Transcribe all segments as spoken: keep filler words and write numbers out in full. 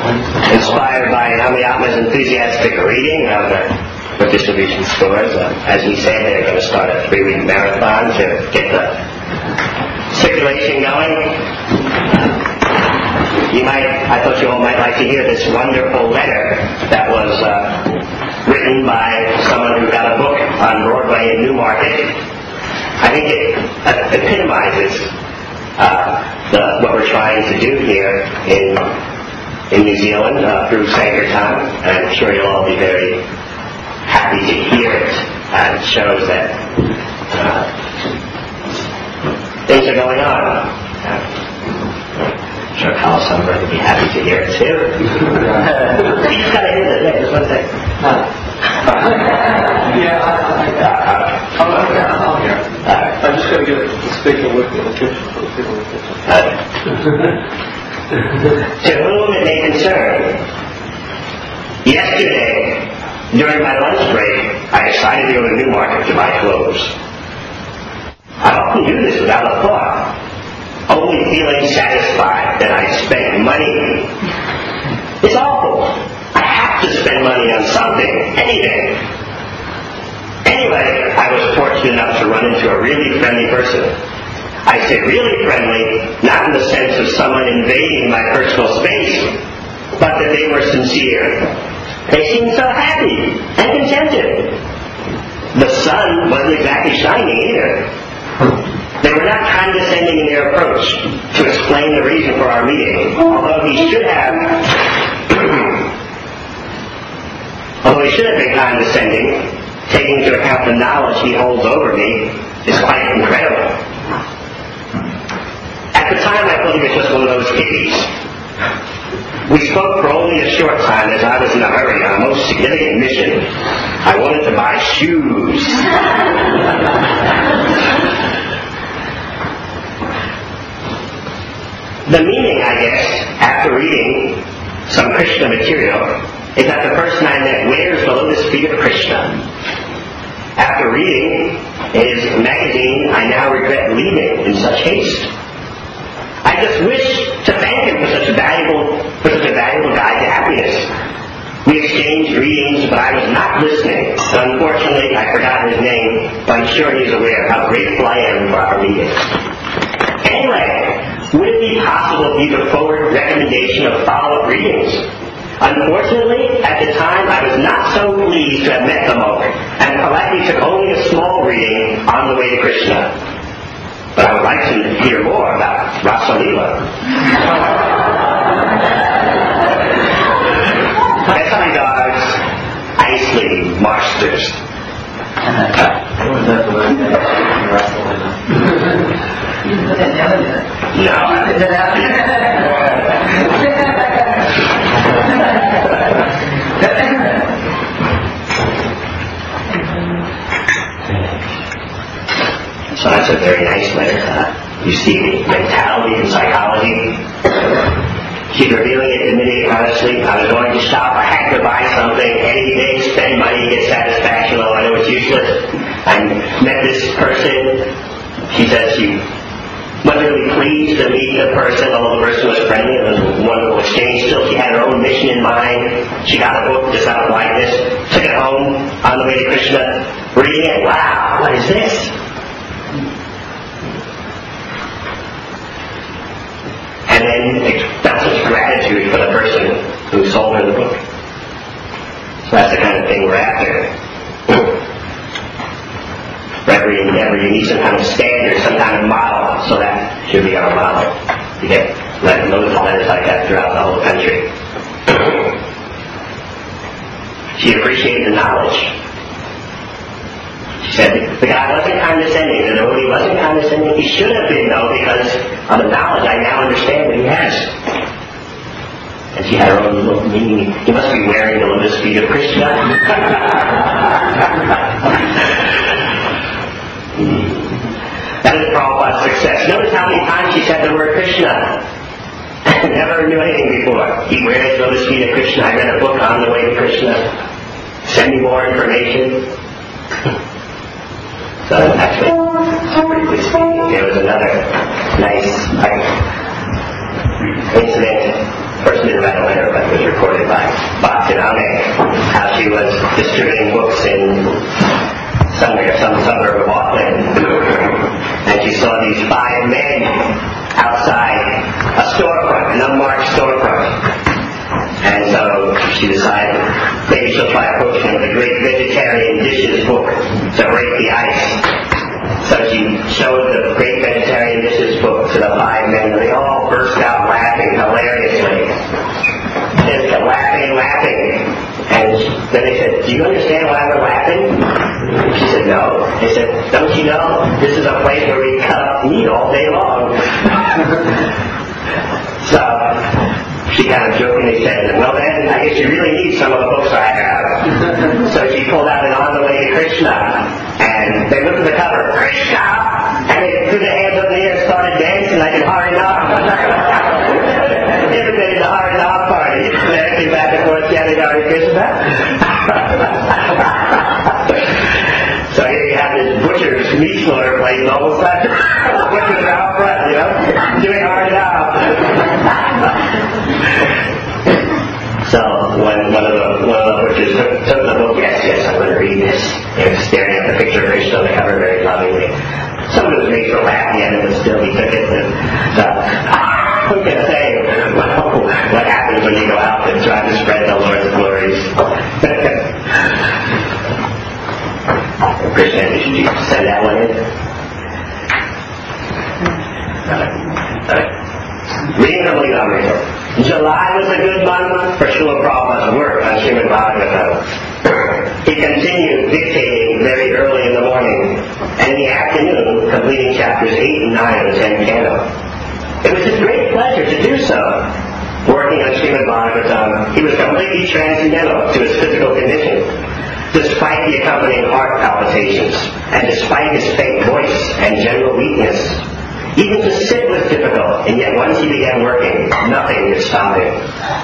inspired by Amiatma's enthusiastic reading of the book distribution stores. Uh, as he said, they're going to start a three-week marathon to get the circulation going. You might, I thought you all might like to hear this wonderful letter that was uh, written by someone who got a book on Broadway in Newmarket. I think it uh, epitomizes uh, the, what we're trying to do here in in New Zealand uh, through Sankirtan. And I'm sure you'll all be very happy to hear it. Uh, it shows that uh, things are going on. Uh, I'm sure Carl Summer would be happy to hear it too. You just gotta hear it. Yeah, just one thing. Yeah, I, I, I, I'm okay. I'm here. Right. I'm just going to get a speaker with me in the kitchen for the people in the kitchen. To whom it may concern, yesterday, during my lunch break, I decided to go to Newmarket to buy clothes. I often do this without a thought, only feeling satisfied that I spent money. It's awful. I have to spend money on something, anything. Anyway, I was fortunate enough to run into a really friendly person. I say really friendly, not in the sense of someone invading my personal space, but that they were sincere. They seemed so happy and contented. The sun wasn't exactly shining either. They were not condescending in their approach to explain the reason for our meeting, although he should have although he should have been condescending, taking into account the knowledge he holds over me is quite incredible. At the time, I thought he was just one of those hippies. We spoke for only a short time as I was in a hurry on a most significant mission. I wanted to buy shoes. The meaning, I guess, after reading some Krishna material, is that the person I met wears the lotus feet of Krishna. After reading his magazine, I now regret leaving in such haste. I just wish to thank him for such a valuable, for such a valuable guide to happiness. We exchanged greetings, but I was not listening. Unfortunately, I forgot his name, but I'm sure he's aware how grateful I am for our meeting. Anyway, would it be possible for you to forward recommendation of follow-up readings? Unfortunately, at the time, I was not so pleased to have met the monk, and politely took only a small reading on the way to Krishna. But I would like to hear more about Rasa Leela. That's my dogs, Isley Marsters. So that's a very nice letter. Uh, you see mentality and psychology. She's revealing it, admitting it honestly. I was going to shop. I had to buy something. Anything, spend money, get satisfaction. Although I know it's useless. I met this person. She said she wasn't really pleased to meet the person, although the person was friendly. It was a wonderful exchange. Still, she had her own mission in mind. She got a book just out of lightness, took it home on the way to Krishna, reading it. Wow, what is this? And then felt such gratitude for the person who sold her the book. So that's the kind of thing we're after. For every endeavor, you need some kind of standard, some kind of model, so that should be our model. You get let, loads of letters like that throughout the whole country. She appreciated the knowledge. She said the guy wasn't condescending, and though he wasn't condescending, he should have been, though, because of the knowledge I now understand that he has. And she had her own little meaning. He must be wearing the lotus feet of Krishna. That is Prabhupada's success. Notice how many times she said the word Krishna. Never knew anything before. He wears the lotus feet of Krishna. I read a book on the way to Krishna. Send me more information. So actually, briefly speaking, there was another nice like, incident. The person didn't write a letter, but it was recorded by Bhaktiname, how she was distributing books in some, some suburb of Auckland, and she saw these five men outside a storefront, an unmarked storefront. And so she decided maybe she'll try approaching him with a great vegetarian dishes book to break the ice. So she showed the great vegetarian dishes book to the five men, and they all burst out laughing hilariously. Just laughing and laughing. And then they said, "Do you understand why we're laughing?" She said, "No." They said, "Don't you know this is a place where we cut up meat all day long?" So she kind of jokingly said, "Well then, I guess you really need some of the books I have." So she pulled out an On the Way to Krishna, and they looked at the cover, Krishna, and they threw their hands up in the air and started dancing like in Harinam. Everybody in the Harinam party, dancing back and forth, chanting Hare Krishna. So here you have this butcher's meat slaughter place, and all of a sudden, butchers are out front, you know, doing Harinam. So when one of the one of the butchers took, took the book, yes, yes, I'm going to read this. He was staring at the picture of Krishna on the cover very lovingly. Some of it was made for laughing at him, but still he took it. And, uh, who can say well, what happens when you go out and try to spread the Lord's glories? Krishna, should you send that one in? All right. All right. Reading from Leela. July was a good month for Srila Prabhupada's work on Srimad Bhagavatam. He continued dictating very early in the morning, and in the afternoon, completing chapters eight and nine of the tenth canto. It was his great pleasure to do so. Working on Srimad Bhagavatam, he was completely transcendental to his physical condition, despite the accompanying heart palpitations, and despite his faint voice and general weakness. Even to sit was difficult, and yet once he began working, nothing could stop him.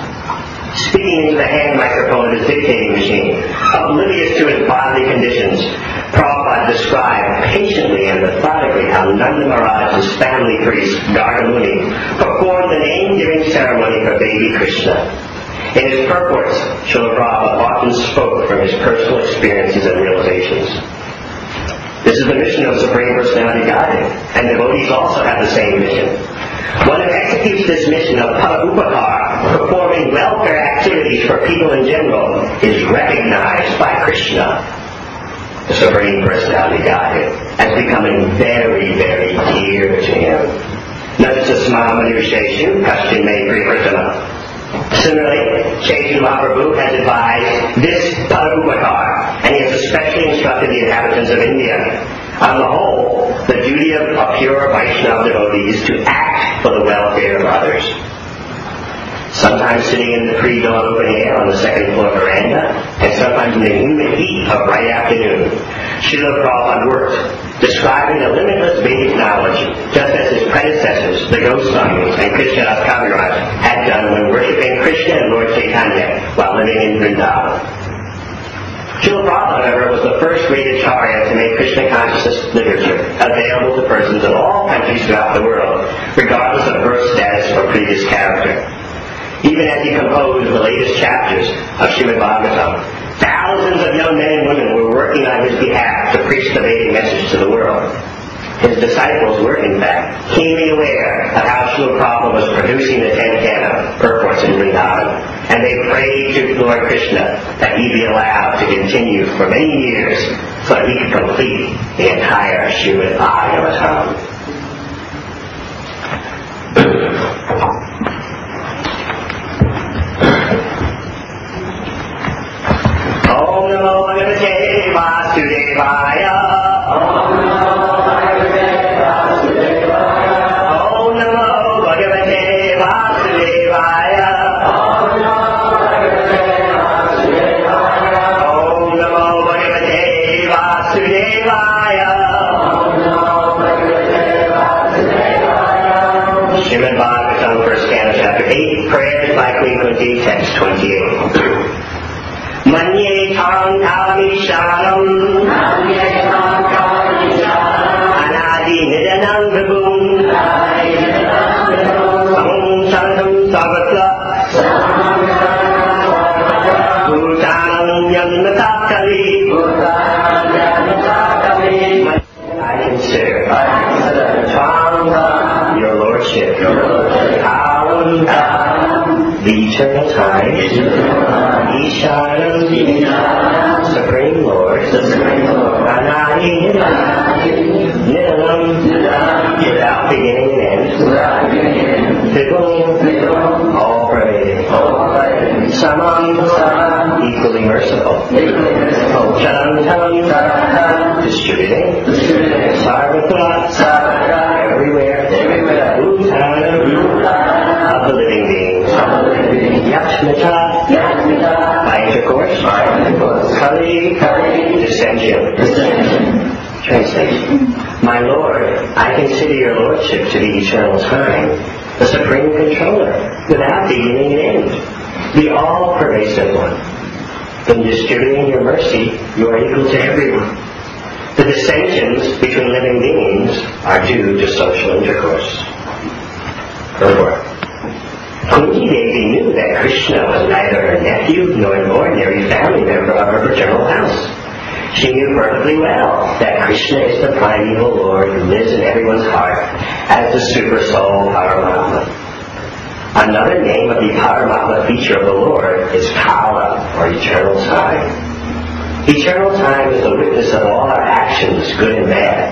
Speaking into the hand microphone of his dictating machine, oblivious to his bodily conditions, Prabhupada described patiently and methodically how Nanda Maharaj's family priest, Gargamuni, performed the name-giving ceremony for baby Krishna. In his purports, Srila Prabhupada often spoke from his personal experiences and realizations. This is the mission of Supreme Personality Godhead, and devotees also have the same mission. One who executes this mission of Pada-upakara, performing welfare activities for people in general, is recognized by Krishna, the Supreme Personality Godhead, as becoming very, very dear to him. Natasasma Manusheshu Kashtin Me Privartana. Similarly, Chaitanya Mahaprabhu has advised this Pada-upakara, and he has especially instructed the inhabitants of India. On the whole, the duty of a pure Vaishnava devotee is to act for the welfare of others. Sometimes sitting in the pre-dawn open air on the second floor veranda, and sometimes in the humid heat of bright afternoon, Srila Prabhupada worked, describing the limitless Vedic knowledge, just as his predecessors, the Goswamis and Krishnadas Kaviraj, had done when worshipping Krishna and Lord Chaitanya while living in Vrindavan. Srila Prabhupada, however, was the first great acharya to make Krishna consciousness literature available to persons of all countries throughout the world, regardless of birth status or previous character. Even as he composed the latest chapters of Srimad Bhagavatam, thousands of young men and women were working on his behalf to preach the Vedic message to the world. His disciples were, in fact, keenly aware of how Srila Prabhupada was producing the tenth canto, purports in Vrindavan, and they prayed to Lord Krishna that he be allowed to continue for many years so that he could complete the entire Srimad Bhagavatam. Om Namo Bhagavate Vasudevaya. Om Namo Bhagavate Vasudevaya. Om Namo Bhagavate Vasudevaya. Om Namo Bhagavate Vasudevaya. Srimad Bhagavatam, first canto, chapter eight, prayers by Queen Kunti, text twenty-eight. Manye Tham Dhamishanam Anadi Nidanam Vibhum Samum Santam Savatla eternal time, Isharam, Supreme Lord, Anadi, Nidalam, without beginning and end, Vigam, all pervading, Samam, equally merciful, Charantam, distributing, Sarvatra, everywhere, Uttanam, of the living beings, Yatmata, by intercourse, Kali, dissension. Translation. My Lord, I consider your Lordship to be eternal time, the supreme controller, without beginning and end, the all-pervasive one. In distributing your mercy, you are equal to everyone. The dissensions between living beings are due to social intercourse. Furthermore, Kunti Devi knew that Krishna was neither her nephew nor an ordinary family member of her paternal house. She knew perfectly well that Krishna is the primeval Lord who lives in everyone's heart as the super soul Paramatma. Another name of the Paramatma feature of the Lord is Kala, or eternal time. Eternal time is the witness of all our actions, good and bad.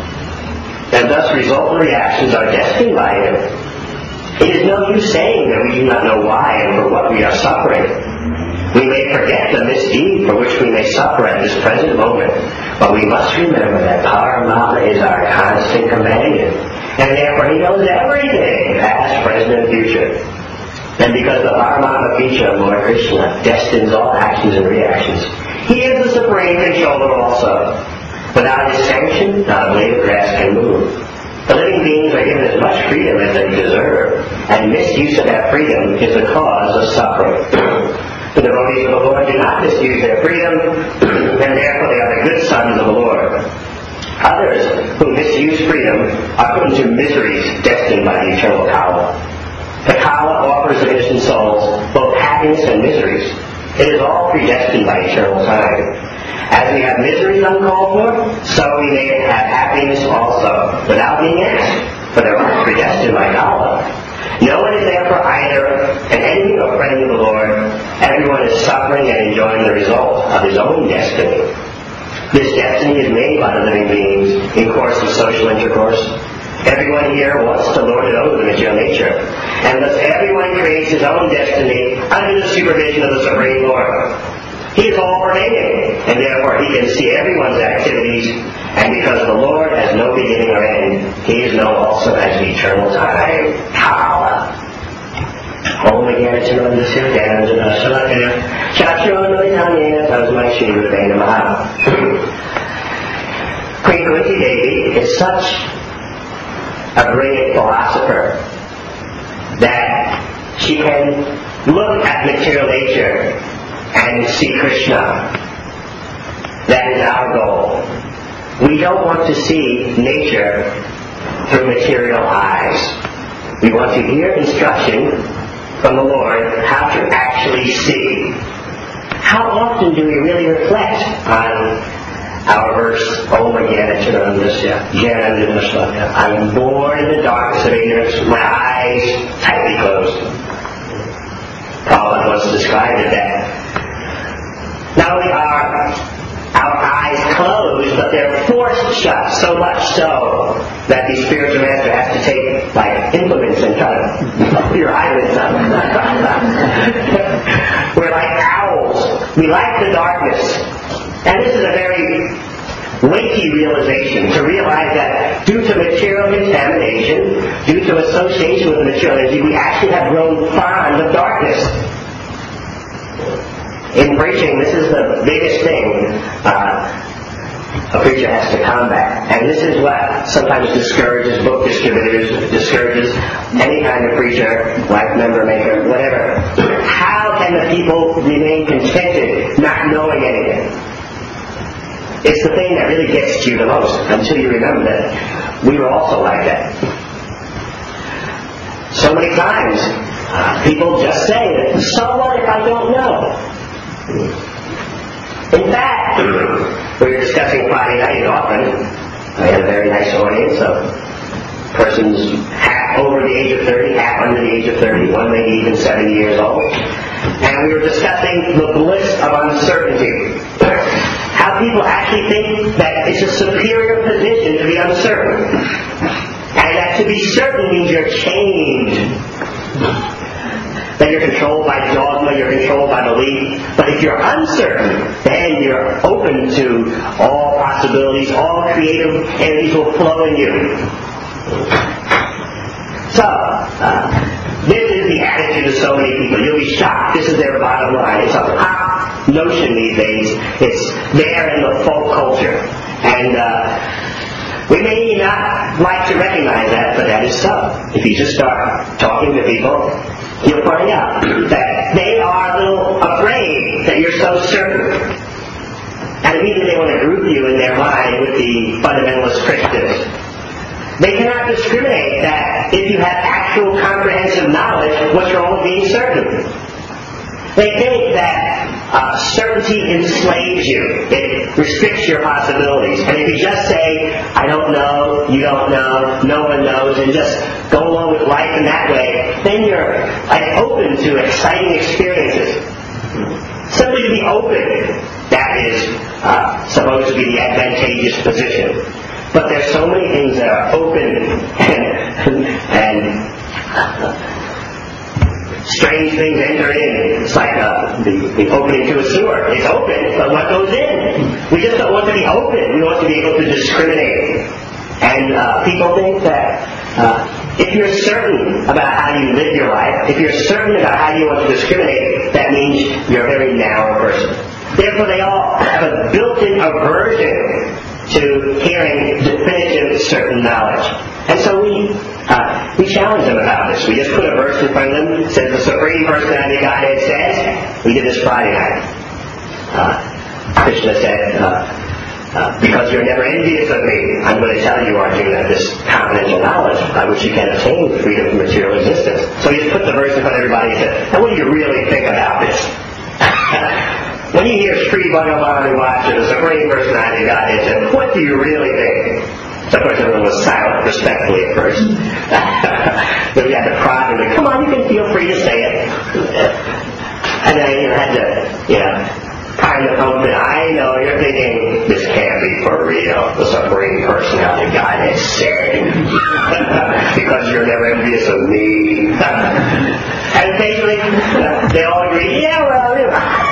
And thus resultant reactions are destined by Him. It is no use saying that we do not know why and for what we are suffering. We may forget the misdeed for which we may suffer at this present moment, but we must remember that Paramatma is our constant companion, and therefore He knows everything, past, present, and future. And because the Paramatma feature of Lord Krishna destines all actions and reactions, He is the supreme controller also. Without His sanction, not a blade of grass can move. The living beings are given as much freedom as they deserve, and misuse of that freedom is the cause of suffering. The devotees of the Lord do not misuse their freedom, and therefore they are the good sons of the Lord. Others who misuse freedom are put into miseries destined by the eternal Kala. The Kala offers the innocent souls both happiness and miseries. It is all predestined by eternal time. As we have miseries uncalled for, so we may have happiness also, without being asked, for they are predestined by Kala. No one is therefore either an enemy or friend of the Lord. Everyone is suffering and enjoying the result of his own destiny. This destiny is made by the living beings in course of social intercourse. Everyone here wants to lord it over the material nature, and thus everyone creates his own destiny under the supervision of the Supreme Lord. He is all-pervading, and therefore He can see everyone's activities, and because the Lord has no beginning or end, He is known also as the eternal time, Kala. Om Jnana Jnana Shalakaya Chaturvitanyena Tasmai Shri Gurave Namaha. Queen Kunti Devi is such a brilliant philosopher that she can look at material nature and see Krishna. That is our goal. We don't want to see nature through material eyes. We want to hear instruction from the Lord how to actually see. How often do we really reflect on our verse, Om Jnana Jnana I'm born in the darkness of ignorance, my eyes tightly closed. Prabhupada once described it that not only are our eyes closed, but they're forced shut, so much so that the spiritual master has to take like implements and try to put your eyelids up. We're like owls. We like the darkness. And this is a very weighty realization, to realize that due to material contamination, due to association with the material energy, we actually have grown fond of darkness. In preaching, this is the biggest thing uh, a preacher has to combat. And this is what sometimes discourages book distributors, discourages any kind of preacher, like member maker, whatever. How can the people remain contented not knowing anything? It's the thing that really gets to you the most, until you remember that we were also like that. So many times, uh, people just say that, so what if I don't know? In fact, we were discussing Friday night often. I had a very nice audience of persons half over over the age of thirty, half under the age of thirty, one maybe even seventy years old. And we were discussing the bliss of uncertainty. How people actually think that it's a superior position to be uncertain. And that to be certain means you're chained. That you're controlled by dogma, you're controlled by belief. But if you're uncertain, then you're open to all possibilities, all creative energies will flow in you. So, uh, this is the attitude of so many people. You'll be shocked. This is their bottom line. It's a pop notion these days. It's there in the folk culture. And uh, we may not like to recognize that, but that is so. If you just start talking to people, you'll find out that they are a little afraid that you're so certain. And immediately they want to group you in their mind with the fundamentalist Christians. They cannot discriminate that if you have actual comprehensive knowledge, what's wrong with being certain? They think that uh, certainty enslaves you. It restricts your possibilities. And if you just say, I don't know, you don't know, no one knows, and just go along with life in that way, then you're like, open to exciting experiences. Simply to be open, that is uh, supposed to be the advantageous position. But there's so many things that are open and, and strange things enter in. It's like uh, the, the opening to a sewer. It's open, but what goes in? We just don't want to be open. We want to be able to discriminate. And uh, people think that uh, if you're certain about how you live your life, if you're certain about how you want to discriminate, that means you're a very narrow person. Therefore, they all have a built-in aversion to hearing definitive, certain knowledge. And so we uh, we challenge them about this. We just put a verse in front of them that says the Supreme Personality of Godhead says. We did this Friday night. Uh, Krishna said, uh, uh, because you're never envious of me, I'm going to tell you, Arjuna, this confidential knowledge by which you can attain freedom from material existence. So he just put the verse in front of everybody and said, now what do you really think about this? When you hear Sri Bhagavan Vacha, the Supreme Personality of Godhead, what do you really think? So of course everyone was silent respectfully at first. Then we had to prod him, and come on, you can feel free to say it. And then you know, had to, you know, kind of open. I know you're thinking, this can't be for real. The Supreme Personality of Godhead said, because you're never envious of me. And basically, uh, they all agree, yeah, well, you know.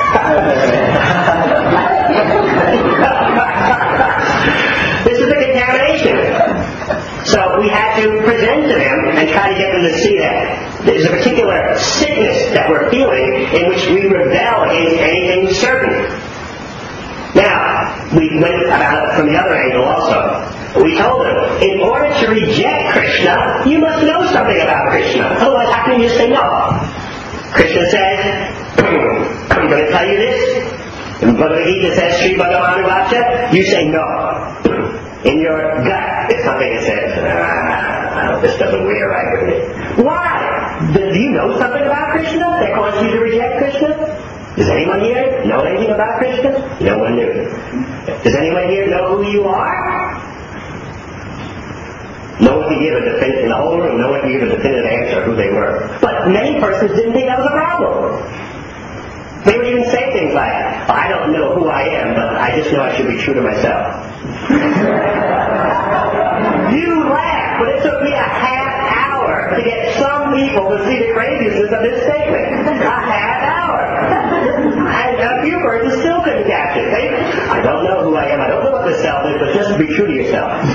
This is a contamination. So we have to present to them and try to get them to see that there's a particular sickness that we're feeling in which we rebel against anything certain. Now, we went about it from the other angle also. We told them, in order to reject Krishna, you must know something about Krishna. Otherwise, how can you just say no? Krishna says, I'm going to tell you this. In Bhagavad Gita says, Sri Bhagavan Vacha, you say no. In your gut, it's something that says, ah, this doesn't wear right with me. Why? Do you know something about Krishna that caused you to reject Krishna? Does anyone here know anything about Krishna? No one knew. Does anyone here know who you are? No one could give a definitive, in the whole room, no one could give a definitive answer who they were. But many persons didn't think that was a problem. They would even say things like, oh, I don't know who I am, but I just know I should be true to myself. You laugh, but it took me a half hour to get some people to see the craziness of this statement. A half hour. And a few persons still couldn't catch it. They, I don't know who I am, I don't know what the self is, but just be true to yourself.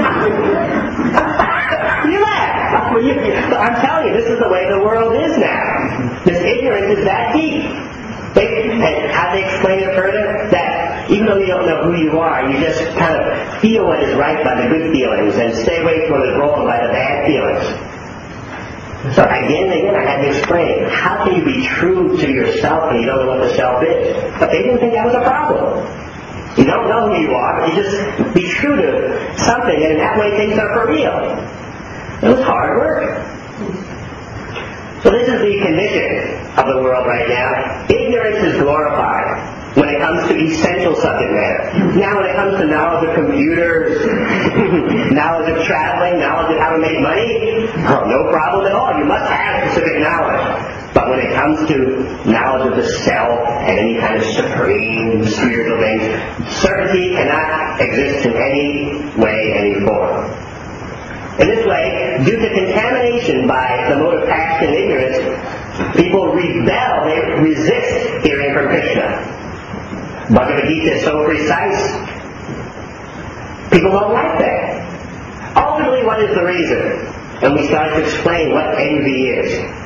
You laugh. Well, you, I'm telling you, this is the way the world is now. This ignorance is that deep. They, and how they explain it further? That even though you don't know who you are, you just kind of feel what is right by the good feelings and stay away from what is wrong by the bad feelings. So again and again I had to explain, how can you be true to yourself when you don't know what the self is? But they didn't think that was a problem. You don't know who you are, but you just be true to something, and in that way things are for real. It was hard work. So this is the condition of the world right now. Ignorance is glorified when it comes to essential subject matter. Now when it comes to knowledge of computers, knowledge of traveling, knowledge of how to make money, oh, no problem at all. You must have specific knowledge. But when it comes to knowledge of the self and any kind of supreme spiritual things, certainty cannot exist in any way, any form. In this way, due to contamination by the mode of passion and ignorance, people rebel, they resist hearing from Krishna. Bhagavad Gita is so precise. People don't like that. Ultimately, what is the reason? And we start to explain what envy is.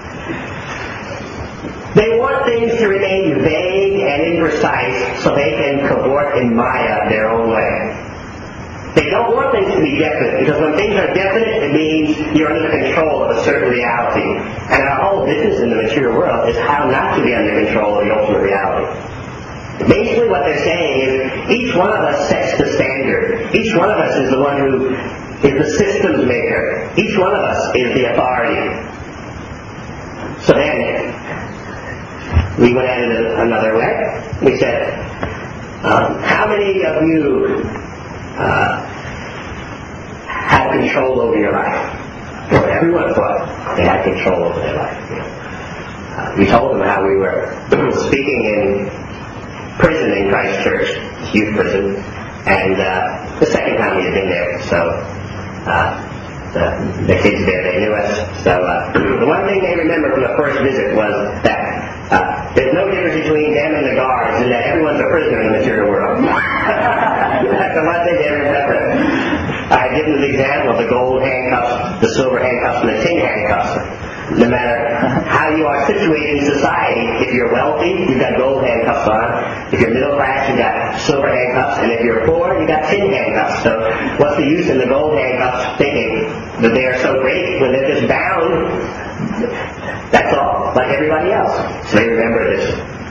They want things to remain vague and imprecise so they can cavort in Maya their own way. They don't want things to be definite, because when things are definite, it means you're under the control of a certain reality. And our whole business in the material world is how not to be under control of the ultimate reality. Basically what they're saying is, each one of us sets the standard. Each one of us is the one who is the systems maker. Each one of us is the authority. So then, we went at it another way. We said, um, how many of you uh, have control over your life? Well, everyone thought they had control over their life. Uh, we told them how we were speaking in prison in Christchurch, youth prison, and uh, the second time we had been there, so uh, the, the kids there, they knew us. So uh, the one thing they remember from the first visit was that Uh, there's no difference between them and the guards, and that everyone's a prisoner in the material world. That's the one thing they remember. I give them the example of the gold handcuffs, the silver handcuffs, and the tin handcuffs. No matter how you are situated in society, if you're wealthy, you've got gold handcuffs on. If you're middle class, you've got silver handcuffs. And if you're poor, you've got tin handcuffs. So what's the use in the gold handcuffs thinking that they are so great when they're just bound? That's all, like everybody else. So they remember this.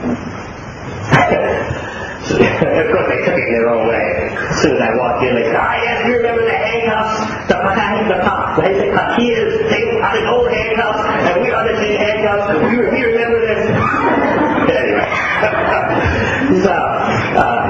So, of course, they took it in their own way. As soon as I walked in, they said, ah, yes, we remember the handcuffs, the pakahik, the pak, they said, pakias, they are the old handcuffs, and we are the tin handcuffs, and we, we remember this. Anyway. So, uh,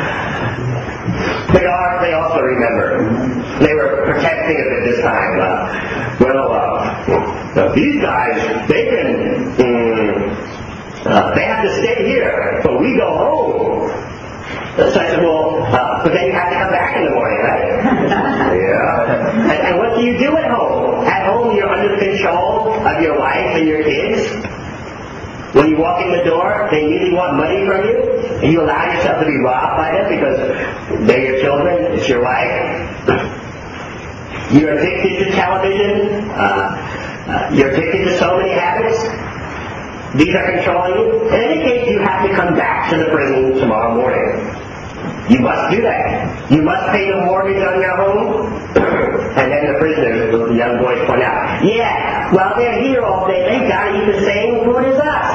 the guards, they also remember. They were protecting it at this time. Uh, well, uh, so these guys, they can, um, uh, they have to stay here, but we go home. So I said, well, uh, but then you have to come back in the morning, right? Yeah. And, and what do you do at home? At home, you're under the control of your wife and your kids. When you walk in the door, they immediately want money from you. And you allow yourself to be robbed by them because they're your children, it's your wife. You're addicted to television. Uh, uh, you're addicted to so many habits. These are controlling you. In any case, you have to come back to the prison tomorrow morning. You must do that. You must pay the mortgage on your home. And then the prisoners, the young boys point out, yeah, well, they're here all day. They've got to eat the same food as us.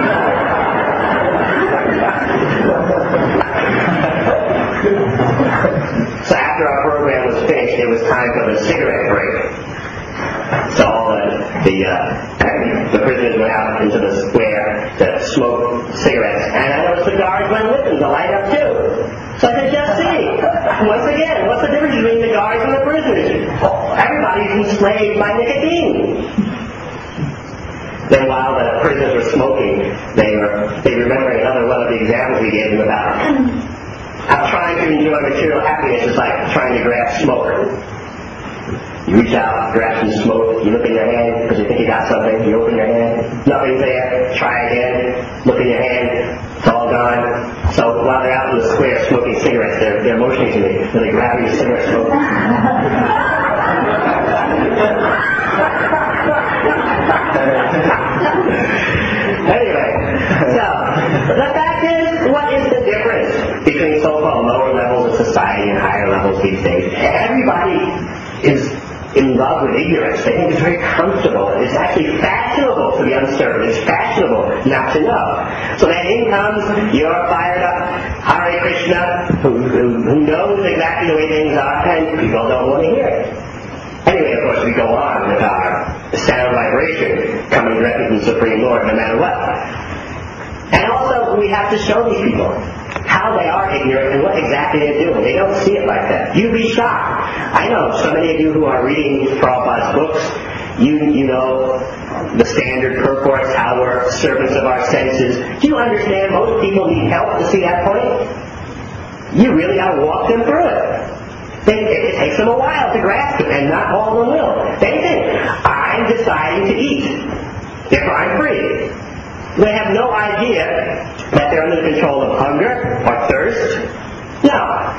So after our program was finished, it was time for the cigarette break. So all the the, uh, the prisoners went out into the square to smoke cigarettes, and I noticed the guards went with them to light up too. So I said, just see, once again, what's the difference between the guards and the prisoners? Everybody's enslaved by nicotine. Then while the prisoners were smoking, they were they remembered another one of the examples we gave them about how trying to enjoy material happiness is like trying to grab smoke. You reach out, grab some smoke, you look in your hand because you think you got something, you open your hand, nothing's there, try again, look in your hand, it's all gone. So while they're out in the square smoking cigarettes, they're, they're motioning to me, so they grab your cigarette smoke. Anyway, so the fact is, what is the difference between so-called lower levels of society and higher levels these days? Everybody is in love with ignorance. They think it's very comfortable. It's actually fashionable to be uncertain. It's fashionable not to know. So then in comes your fired up Hare Krishna, who, who, who knows exactly the way things are, and people don't want to hear it. Anyway, of course, we go on with our sound vibration coming directly from the Supreme Lord, no matter what. And also, So we have to show these people how they are ignorant and what exactly they're doing. They don't see it like that. You'd be shocked. I know so many of you who are reading Prabhupada's books, you, you know the standard purports, how we're servants of our senses. Do you understand most people need help to see that point? You really got to walk them through it. They, it, it takes them a while to grasp it, and not all of them will. They think, I'm deciding to eat. Therefore, I'm free. They have no idea that they're under the control of hunger or thirst. No.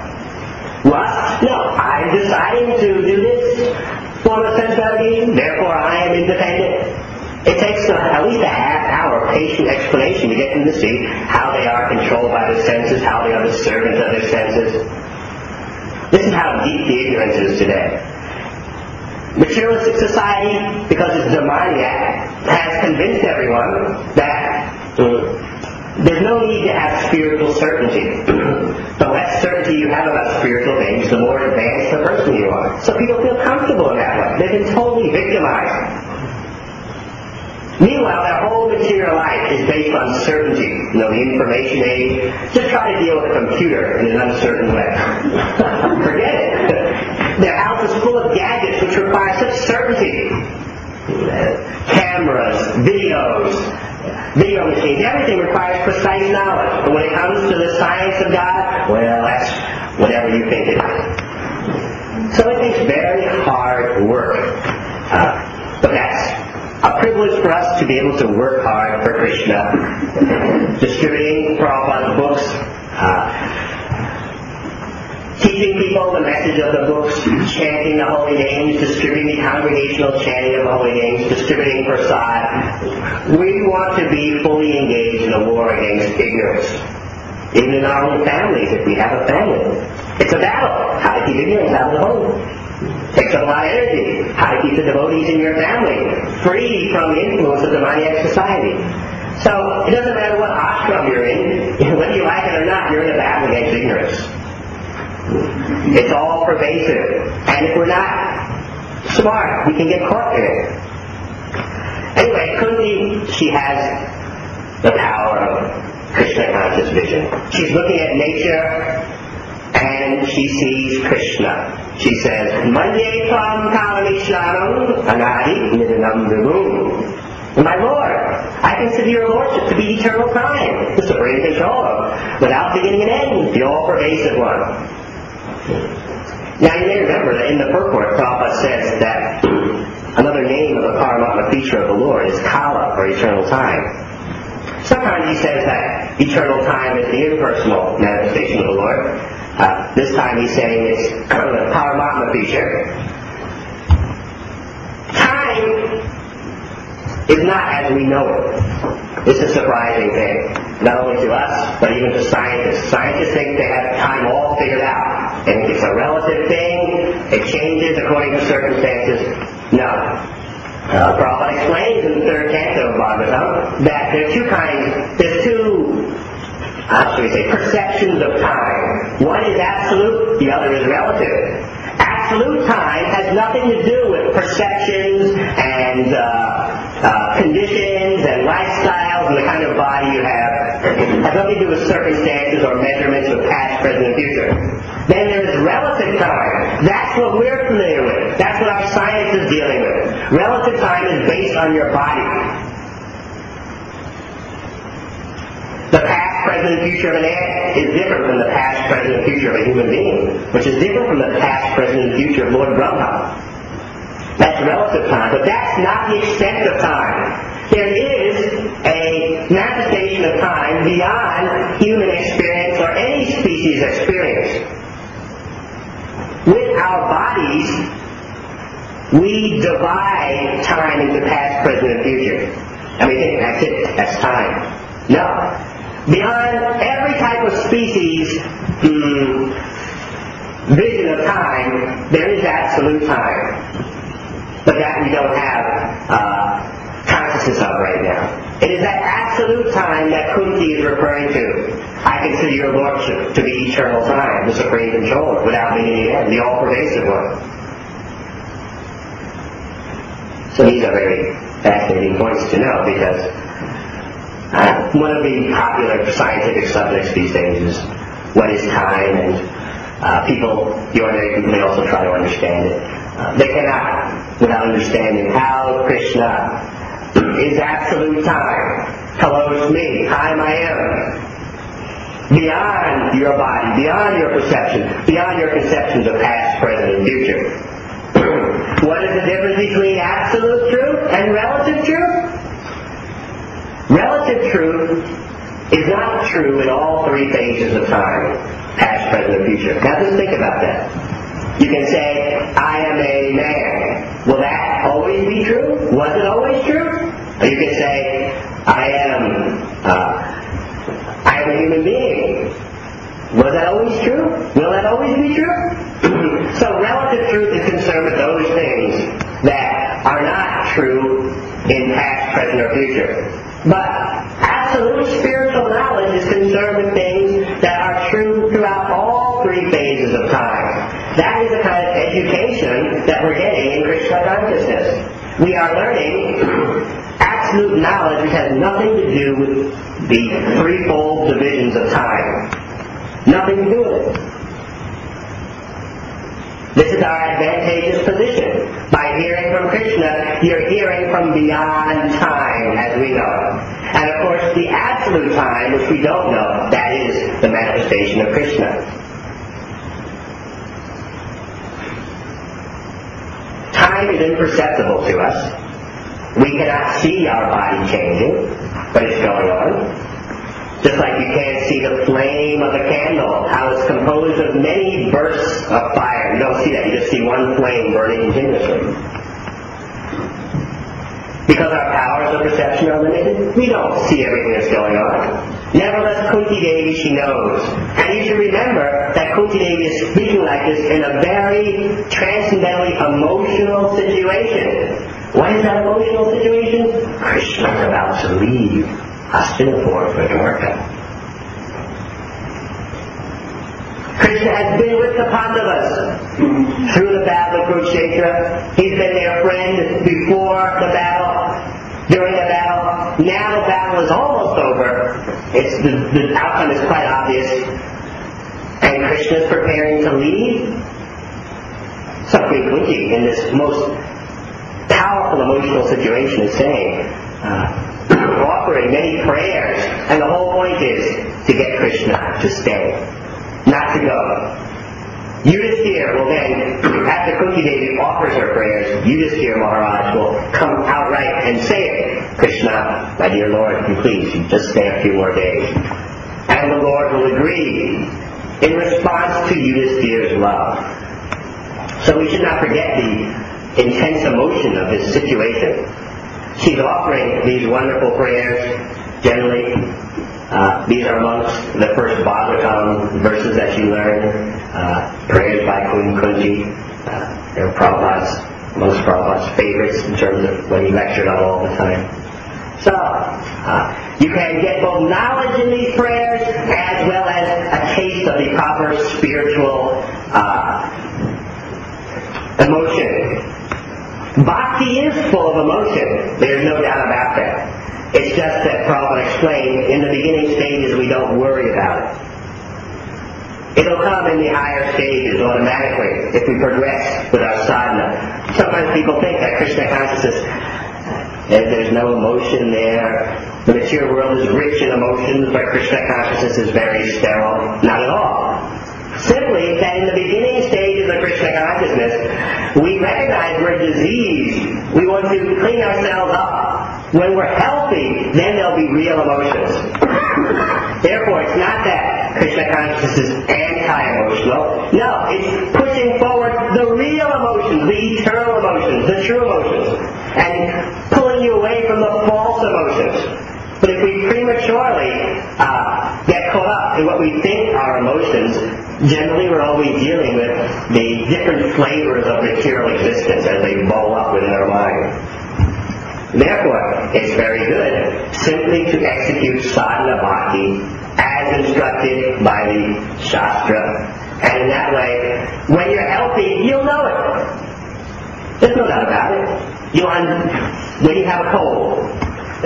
Lust? No. I'm deciding to do this form of sense validation, therefore I am independent. It takes uh, at least a half hour patient explanation to get them to see how they are controlled by the senses, how they are the servants of their senses. This is how deep the ignorance is today. Materialistic society, because it's demoniac, has convinced everyone that uh, there's no need to have spiritual certainty. The less certainty you have about spiritual things, the more advanced the person you are. So people feel comfortable in that way. They've been totally victimized. Meanwhile, their whole material life is based on certainty. You know, the information age. Just try to deal with a computer in an uncertain way. Forget it. Their house is full of gadgets which require such certainty. Cameras, videos, video machines, everything requires precise knowledge. But when it comes to the science of God, well, that's whatever you think it is. So it takes very hard work. Uh, but that's a privilege for us to be able to work hard for Krishna, distributing Prabhupada's books, uh, teaching people the message of the books, chanting the holy names, distributing the congregational chanting of the holy names, distributing prasad. We want to be fully engaged in a war against ignorance. Even in our own families, if we have a family. It's a battle. How to keep ignorance out of the home. Takes up a lot of energy. How to keep the devotees in your family free from the influence of demoniac society. So it doesn't matter what ashram you're in, whether you like it or not, you're in a battle against ignorance. It's all pervasive. And if we're not smart, we can get caught in it. Anyway, Kunti, she has the power of Krishna conscious vision. She's looking at nature and she sees Krishna. She says, Manye Tvam Kalamishlanam Anadi Nidanam Vibhum. My Lord, I consider your Lordship to be eternal time, the supreme controller, without beginning and end, the all-pervasive one. Now you may remember that in the purport, Prabhupada says that another name of the Paramatma feature of the Lord is Kala, or eternal time. Sometimes he says that eternal time is the impersonal manifestation of the Lord. Uh, this time he's saying it's kind of a Paramatma feature. Time is not as we know it. This is a surprising thing. Not only to us, but even to scientists. Scientists think they have time all figured out. And it's a relative thing. It changes according to circumstances. No. Uh, Prabhupada explains in the third canto of Bhagavatam that there are two kinds, there's two, how should we say, perceptions of time. One is absolute, the other is relative. Absolute time has nothing to do with perceptions and uh, uh, conditions and lifestyles and the kind of body you have. It has nothing to do with circumstances or measurements of past, present, and future. Then there's relative time. That's what we're familiar with. That's what our science is dealing with. Relative time is based on your body. The past, present, and future of an ant is different from the past, present, and future of a human being, which is different from the past, present, and future of Lord Brahma. That's relative time, but that's not the extent of time. There is a manifestation of time beyond human experience or any species experience. With our bodies, we divide time into past, present, and future. And we think, that's it, that's time. No. Beyond every type of species hmm, vision of time, there is absolute time. But that we don't have uh, consciousness of right now. It is that absolute time that Kunti is referring to. I consider your Lordship to be eternal time, the supreme controller, without beginning and end, the all-pervasive one. So these are very fascinating points to know because uh, one of the popular scientific subjects these days is what is time, and uh, people, the ordinary people, may also try to understand it. Uh, they cannot, without understanding how Krishna is absolute time. Hello, it's me. Time I am. Beyond your body, beyond your perception, beyond your conceptions of past, present, and future. What is the difference between absolute truth and relative truth? Relative truth is not true in all three phases of time, past, present, and future. Now just think about that. You can say, I am a man. Will that always be true? Was it always true? Or you can say, I am, uh, I am a human being. Was that always true? Will that always be true? So relative truth is concerned with those things that are not true in past, present, or future. But absolute spiritual knowledge is concerned with things that are true throughout all three phases of time. That is the kind of education that we're getting in Krishna consciousness. We are learning absolute knowledge which has nothing to do with the threefold divisions of time. Nothing to do with it. This is our advantageous position. By hearing from Krishna, you're hearing from beyond time, as we know. And of course, the absolute time, which we don't know, that is the manifestation of Krishna. Time is imperceptible to us. We cannot see our body changing, but it's going on. Just like you can't see the flame of a candle, how it's composed of many bursts of fire. You don't see that. You just see one flame burning continuously. Because our powers of perception are limited, we don't see everything that's going on. Nevertheless, Kunti Devi, she knows. And you should remember that Kunti Devi is speaking like this in a very transcendently emotional situation. What is that emotional situation? Krishna's about to leave Hastinapur for Dwarka. Krishna has been with the Pandavas through the battle of Kurukshetra. He's been their friend before the battle, during the battle. Now the battle is almost over. It's the, the outcome is quite obvious. And Krishna is preparing to leave. So Queen Kunti, in this most powerful emotional situation, is saying, uh, offering many prayers, and the whole point is to get Krishna to stay, not to go. Yudhisthira will then, after Kunti Devi offers her prayers, Yudhisthira Maharaj will come outright and say it. Krishna, my dear Lord, you please, you just stay a few more days. And the Lord will agree in response to Yudhisthira's love. So we should not forget the intense emotion of this situation. She's offering these wonderful prayers. Generally, uh, these are amongst the first Bhagavatam verses that you learn. Uh, prayers by Queen Kunti. Uh, they're Prabhupada's, most Prabhupada's favorites in terms of what he lectured on all the time. So, uh, you can get both knowledge in these prayers as well as a taste of the proper spiritual uh, emotion. Bhakti is full of emotion. There's no doubt about that. It's just that Prabhupada explained, in the beginning stages we don't worry about it. It'll come in the higher stages automatically if we progress with our sadhana. Sometimes people think that Krishna consciousness, that there's no emotion there. The material world is rich in emotions, but Krishna consciousness is very sterile. Not at all. Simply that in the beginning stages of Krishna consciousness, we recognize we're diseased. We want to clean ourselves up. When we're healthy, then there'll be real emotions. Therefore, it's not that Krishna consciousness is anti-emotional. No, it's pushing forward the real emotions, the eternal emotions, the true emotions, and pulling you away from the false emotions. But if we prematurely uh, get caught up in what we think are emotions, generally we're always dealing with the different flavors of material existence as they bubble up within our mind. Therefore, it's very good simply to execute sadhana bhakti as instructed by the Shastra. And in that way, when you're healthy, you'll know it. There's no doubt about it. You'll un- when you have a cold, it's like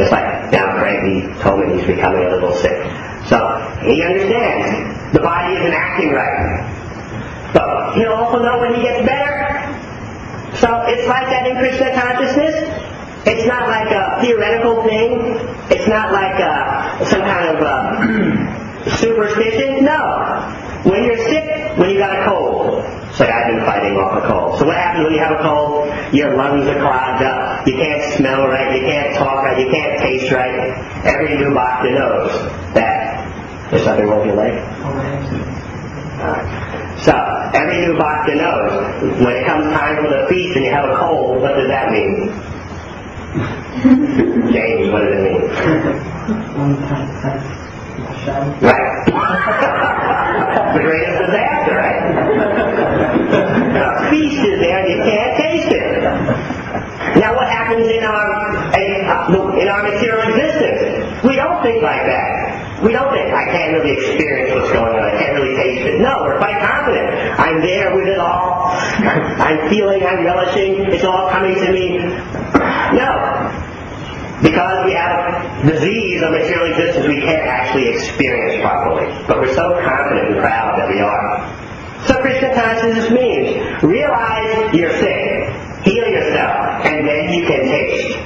Now Craig, he told me he's becoming a little sick. So he understands the body isn't acting right. But he'll also know when he gets better. So it's like that in Krishna consciousness. It's not like a theoretical thing. It's not like a, some kind of uh, superstition. No. When you're sick, when you got a cold, it's like I've been fighting off a cold. So what happens when you have a cold? Your lungs are clogged up. You can't smell right. You can't talk right. You can't taste right. Every new doctor knows that. There's something wrong with your leg? Alright. So, every new doctor knows when it comes time for the feast and you have a cold, what does that mean? James, what does it mean? Right. The greatest disaster, right? The feast is there and you can't taste it. Now what happens in our in our material existence? We don't think like that. We don't think, I can't really experience what's going on. I can't really taste it. No, we're quite confident. I'm there with it all. I'm feeling, I'm relishing. It's all coming to me. No. Because we have disease of material existence, we can't actually experience properly. But we're so confident and proud that we are. So Krishna consciousness means realize you're sick, heal yourself, and then you can taste.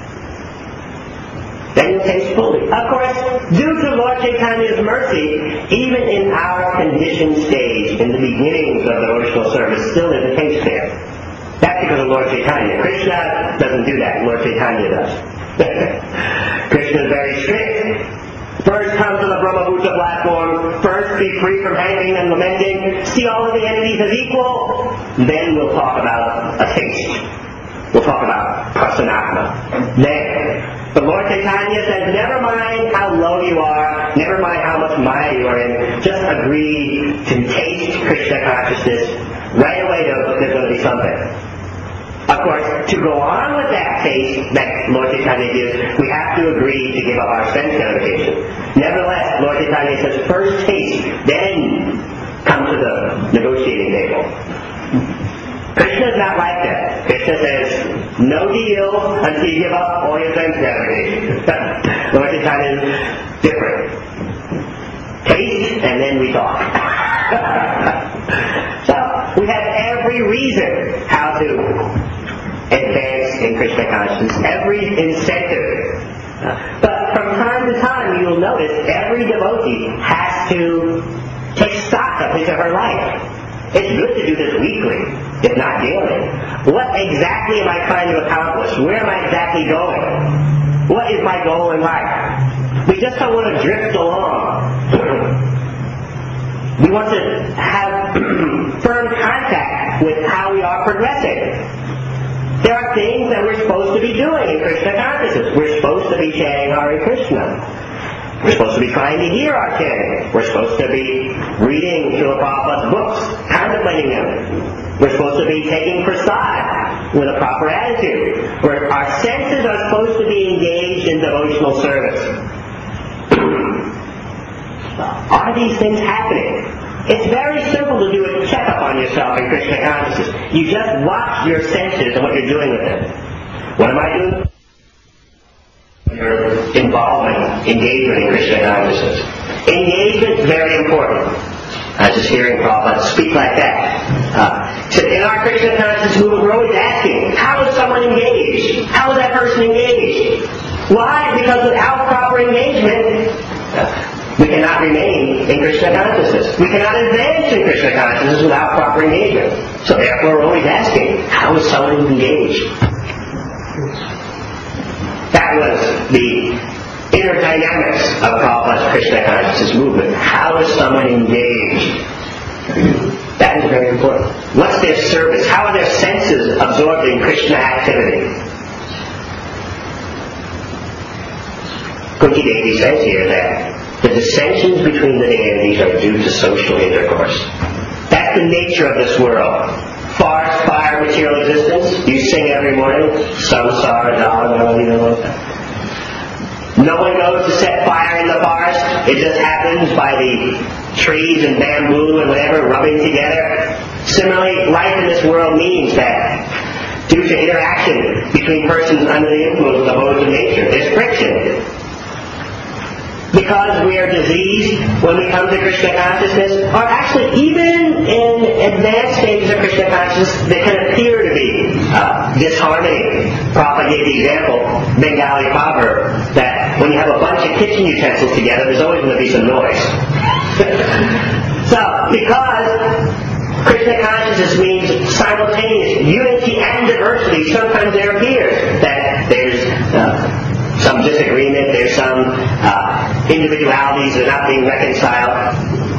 Then you'll taste fully. Of course, due to Lord Chaitanya's mercy, even in our conditioned stage, in the beginnings of devotional service, still there's a taste there. That's because of Lord Chaitanya. Krishna doesn't do that. Lord Chaitanya does. Krishna is very strict. First come to the Brahmabhuta platform. First be free from hanging and lamenting. See all of the entities as equal. Then we'll talk about a taste. We'll talk about prasanatma. Then. But Lord Chaitanya says, never mind how low you are, never mind how much maya you are in, just agree to taste Krishna consciousness. Right away there's going to be something. Of course, to go on with that taste that Lord Chaitanya gives, we have to agree to give up our sense gratification. Nevertheless, Lord Chaitanya says, first taste, then come to the negotiating table. Krishna is not like that. Krishna says, no deal until you give up all your sense gratification. Lord Chaitanya is different. Taste, and then we talk. So, we have every reason how to advance in Krishna consciousness, every incentive. But from time to time, you will notice every devotee has to take stock of his or her life. It's good to do this weekly, if not daily. What exactly am I trying to accomplish? Where am I exactly going? What is my goal in life? We just don't want to drift along. We want to have firm contact with how we are progressing. There are things that we're supposed to be doing in Krishna consciousness. We're supposed to be chanting Hare Krishna. We're supposed to be trying to hear our chanting. We're supposed to be reading Srila Prabhupada's books, contemplating them. We're supposed to be taking prasad with a proper attitude. Where our senses are supposed to be engaged in devotional service. Are these things happening? It's very simple to do a checkup on yourself in Krishna consciousness. You just watch your senses and what you're doing with them. What am I doing? Your involvement, engagement in Krishna consciousness. Engagement is very important. I was just hearing Prabhupada speak like that. Uh, so in our Krishna consciousness movement, we're always asking, how is someone engaged? How is that person engaged? Why? Because without proper engagement, we cannot remain in Krishna consciousness. We cannot advance in Krishna consciousness without proper engagement. So therefore we're always asking, how is someone engaged? That was the inner dynamics of Prabhupada's Krishna consciousness movement. How is someone engaged? That is very important. What's their service? How are their senses absorbed in Krishna activity? Kunti Devi says here that the dissensions between the deities are due to social intercourse. That's the nature of this world. Forest, fire, material existence. You sing every morning. Samsara, dharma, you know. No one goes to set fire in the forest. It just happens by the trees and bamboo and whatever rubbing together. Similarly, life in this world means that due to interaction between persons under the influence of the modes of nature. There's friction. Because we are diseased when we come to Krishna consciousness, or actually even in advanced stages of Krishna consciousness, there can appear to be uh, disharmony. Prabhupada gave the example, Bengali proverb, that when you have a bunch of kitchen utensils together, there's always going to be some noise. So, because Krishna consciousness means simultaneous unity and diversity, sometimes there appears that there's uh, some disagreement, there's some uh, individualities that are not being reconciled.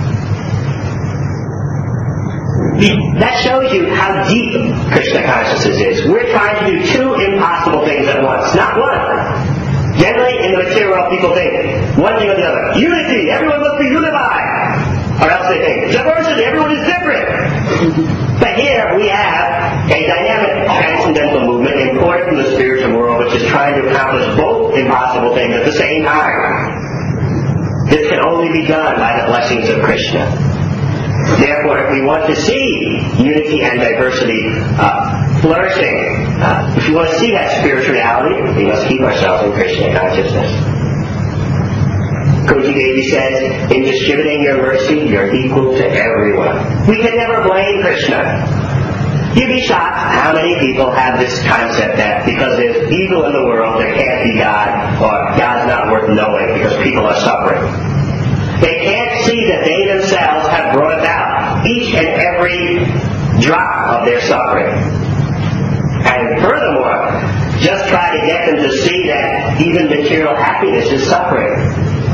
That shows you how deep Krishna consciousness is. We're trying to do two impossible things at once, not one. Generally, in the material world, people think one thing or the other. Unity, everyone must be unified. Or else they think, diversity, everyone is different. But here we have a dynamic transcendental movement imported from the spiritual world, which is trying to accomplish both impossible things at the same time. This can only be done by the blessings of Krishna. Therefore, if we want to see unity and diversity uh, flourishing, uh, if we want to see that spirituality, we must keep ourselves in Krishna consciousness. Koji Devi says, in distributing your mercy, you're equal to everyone. We can never blame Krishna. You'd be shocked how many people have this concept that because there's evil in the world, there can't be God, or God's not worth knowing because people are suffering. They can't see that they themselves have brought about each and every drop of their suffering. And furthermore, just try to get them to see that even material happiness is suffering.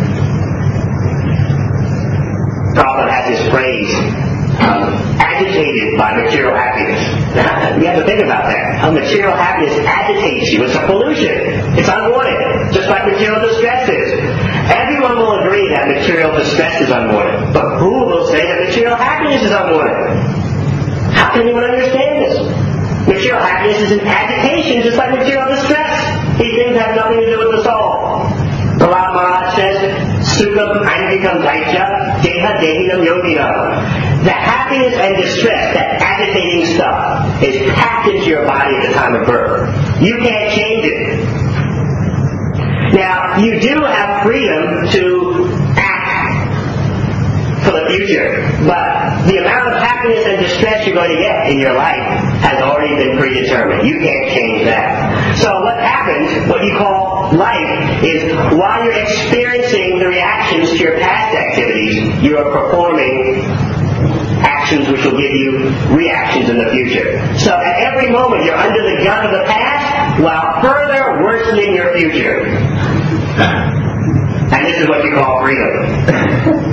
Prabhupada has his phrase, um, agitated by material happiness. Now, you have to think about that. How material happiness agitates you. It's a pollution. It's unwanted, just like material distress is. Everyone will agree that material distress is unwanted. But who will say that material happiness is unwanted? How can anyone understand this? Material happiness is an agitation, just like material distress. These things have nothing to do with the soul. Prahlad Maharaj says, Sukham Angikam Daitya Deha Dehinam Yoginam. The happiness and distress, that agitating stuff, is packed into your body at the time of birth. You can't change it. Now, you do have freedom to act for the future, but the amount of happiness and distress you're going to get in your life has already been predetermined. You can't change that. So what happens, what you call life, is while you're experiencing the reactions to your past activities, you are performing actions which will give you reactions in the future. So at every moment you're under the gun of the past while further worsening your future. And this is what you call freedom.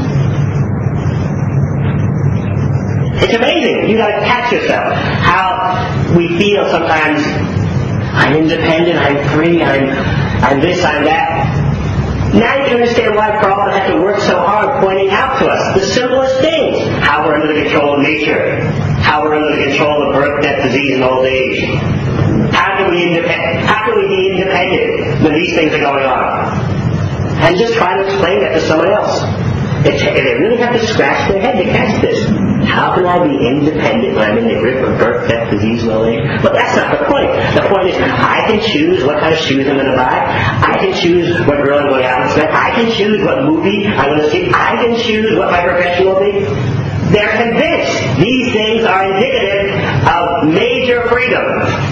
It's amazing. You got to catch yourself. How we feel sometimes, I'm independent, I'm free, I'm, I'm this, I'm that. Now you can understand why Prabhupada had to work so hard pointing out to us the simplest things. How we're under the control of nature. How we're under the control of birth, death, disease, and old age. How can we independent? How can we be independent when these things are going on? And just try to explain that to someone else. They really have to scratch their head to catch this. How can I be independent when I'm in the grip of birth, death, disease, and old age? But that's not the point. The point is, I can choose what kind of shoes I'm going to buy. I can choose what girl I'm going out and spend. I can choose what movie I'm going to see. I can choose what my profession will be. They're convinced these things are indicative of major freedom.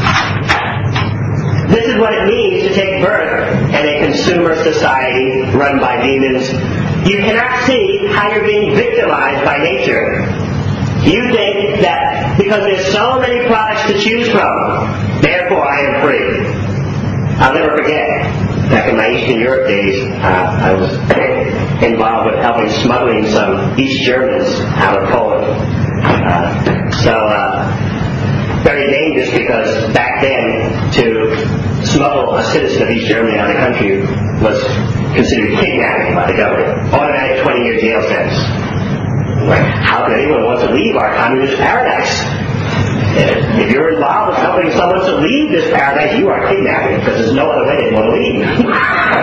This is what it means to take birth in a consumer society run by demons. You cannot see how you're being victimized by nature. You think that because there's so many products to choose from, therefore I am free. I'll never forget, back in my Eastern Europe days, uh, I was involved with helping smuggling some East Germans out of Poland. Uh, so, uh, very dangerous because back then to smuggle a citizen of East Germany out of the country was considered kidnapping by the government. Automatic twenty-year jail sentence. How can anyone want to leave our communist paradise? If you're involved with helping someone to leave this paradise, you are kidnapping because there's no other way they want to leave.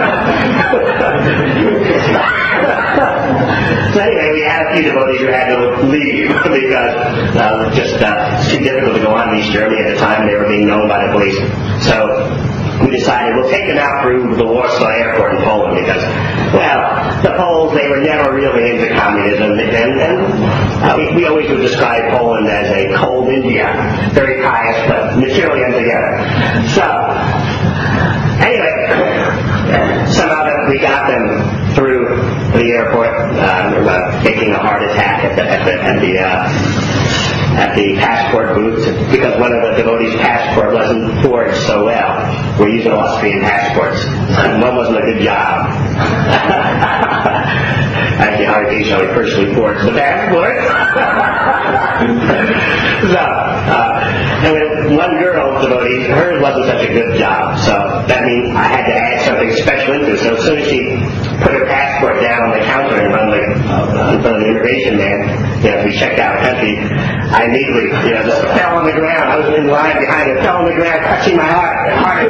So anyway, we had a few devotees who had no to leave because uh, just uh, it's too difficult to go on in East Germany at the time. They were being known by the police. So we decided we'll take them out through the Warsaw Airport in Poland because, well, the Poles, they were never really into communism. And, and uh, we, we always would describe Poland as a cold India, very pious but materially untogether. So, anyway, somehow we got them through the airport, uh, uh, taking a heart attack at the, at the, at the uh, at the passport booth because one of the devotees' passport wasn't forged so well. We're using Austrian passports. One wasn't a good job. Actually, Hare Krishna only personally forged the passport. so, uh, and with one girl devotee, hers wasn't such a good job. So that means I had to add something special into it. So as soon as she put her passport down on the counter in front of the, uh, in front of the immigration man, you know, we checked out the country, I immediately, you know, just fell on the ground. I was in line behind her, fell on the ground, touching my heart. heart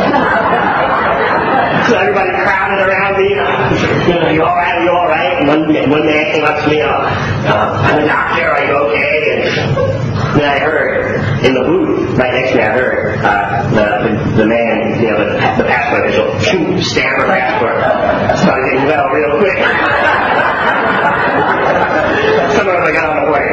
so everybody crowded around me. You know, you all right? Are you all right? And one, one man came up to me, uh, uh, I'm a doctor. Are you okay? And then I heard in the booth right next to me, I heard uh, the, the the man, you know, the, the passport official, stamp her passport. Started getting well real quick. Some of them got on the way.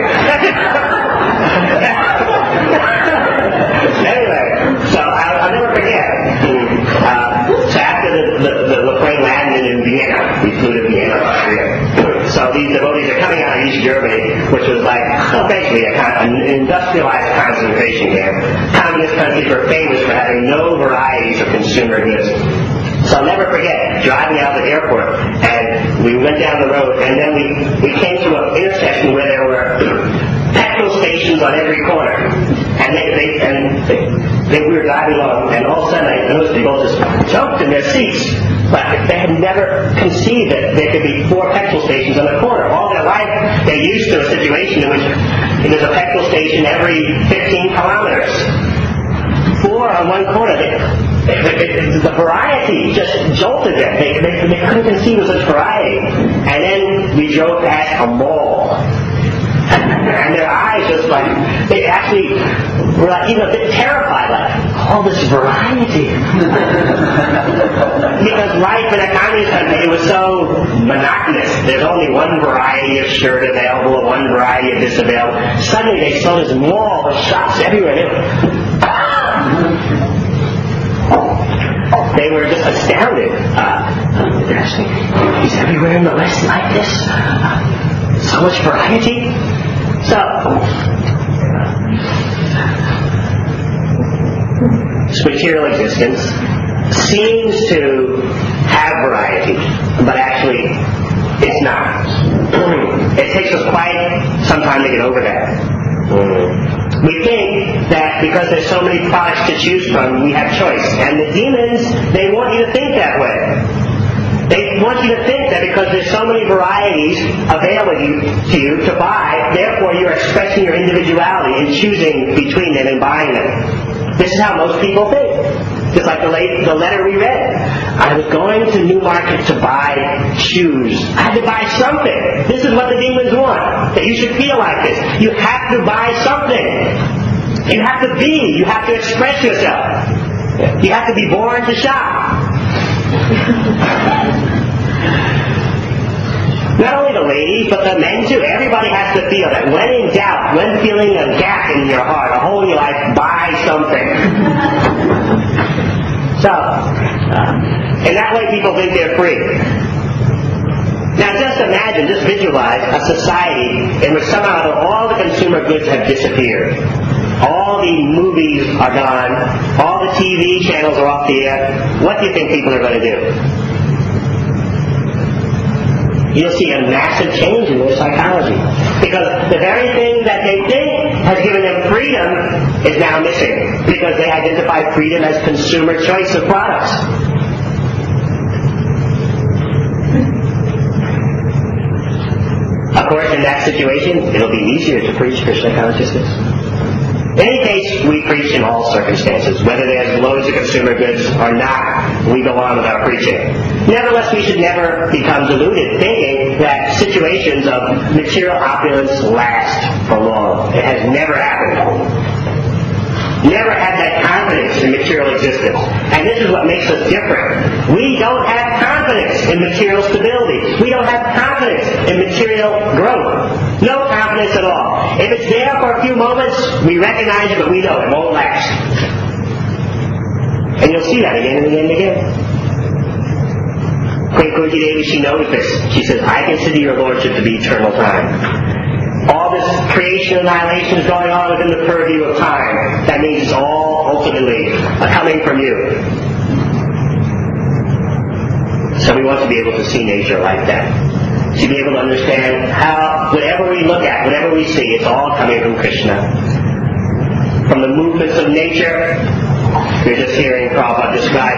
Anyway, so I'll, I'll never forget. Uh, so after the, the, the, the plane landed in Vienna, we flew to Vienna, Austria. So these devotees are coming out of East Germany, which was like well, basically a, an industrialized concentration camp. Communist countries were famous for having no varieties of consumer goods. So I'll never forget driving out of the airport, and we went down the road, and then we, we came to an intersection where there were petrol stations on every corner. And they, they and they, they, we were driving along, and all of a sudden I noticed they both just jumped in their seats. But they had never conceived that there could be four petrol stations on the corner. All their life, they're used to a situation in which there's a petrol station every fifteen kilometers. Four on one corner. They, The, the variety just jolted them. They, they, they couldn't conceive of such variety. And then we drove past a mall. And their eyes just like, they actually were like, even a bit terrified, like, all this variety. Because life in a communist country, it was so monotonous. There's only one variety of shirt available, one variety of this available. Suddenly they saw this mall of shops everywhere. They were just astounded. Uh, they're asking, is everywhere in the West like this? Uh, so much variety? So, this material existence seems to have variety, but actually it's not. It takes us quite some time to get over that. Mm. We think that because there's so many products to choose from, we have choice. And the demons, they want you to think that way. They want you to think that because there's so many varieties available to you to buy, therefore you're expressing your individuality in choosing between them and buying them. This is how most people think. Just like the, late, the letter we read. I was going to Newmarket to buy shoes. I had to buy something. This is what the demons want. That you should feel like this. You have to buy something. You have to be. You have to express yourself. You have to be born to shop. Not only the ladies, but the men too. Everybody has to feel that when in doubt, when feeling a gap in your heart, a hole in your life, buy something. So, uh, in that way people think they're free. Now just imagine, just visualize a society in which somehow all the consumer goods have disappeared. All the movies are gone. All the T V channels are off the air. What do you think people are going to do? You'll see a massive change in their psychology. Because the very thing that they think has given them freedom is now missing. Because they identify freedom as consumer choice of products. Of course, in that situation, it'll be easier to preach Krishna consciousness. In any case, we preach in all circumstances. Whether there's loads of consumer goods or not, we go on with our preaching. Nevertheless, we should never become deluded thinking that situations of material opulence last for long. It has never happened. Never had that confidence in material existence. And this is what makes us different. We don't have confidence in material stability. We don't have confidence in material growth. No confidence at all. If it's there for a few moments, we recognize it, but we know it won't last. And you'll see that again and again and again. Queen Kunti Devi, she knows this. She says, I consider your lordship to be eternal time. All this creation and annihilation is going on within the purview of time. That means it's all ultimately coming from you. So we want to be able to see nature like that. To be able to understand how whatever we look at, whatever we see, it's all coming from Krishna. From the movements of nature, you're just hearing Prabhupada describe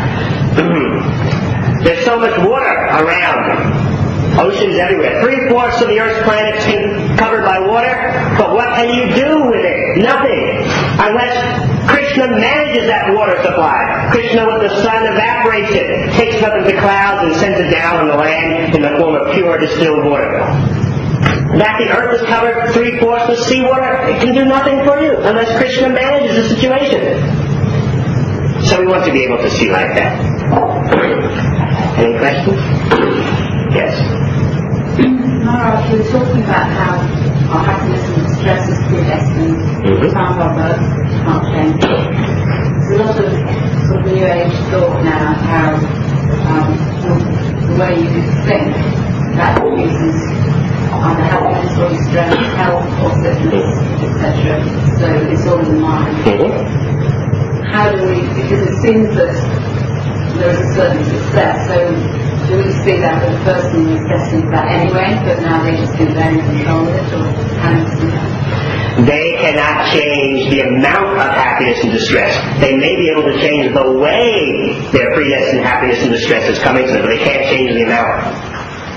how there's so much water around. Oceans everywhere. Three-fourths of the Earth's planet is covered by water, but what can you do with it? Nothing. Unless Krishna manages that water supply. Krishna with the sun evaporates it, takes it up into clouds and sends it down on the land in the form of pure distilled water. That the Earth is covered three-fourths with seawater, it can do nothing for you unless Krishna manages the situation. So we want to be able to see like that. Any questions? Yes. Maharaj, you were talking about how our happiness and distress is predestined. Mm-hmm. Time of our birth can't change. There's a lot of sort of new age thought now how um, the way you think that reasons either happiness or distress, health or sickness, et cetera. So it's all in the mind. Mm-hmm. How do we? Because it seems that there is a certain success. So. Do we see that the person is destined for that anyway, but now they just can then control it, or how do you see that? They cannot change the amount of happiness and distress. They may be able to change the way their predestined happiness and distress is coming to them, but they can't change the amount.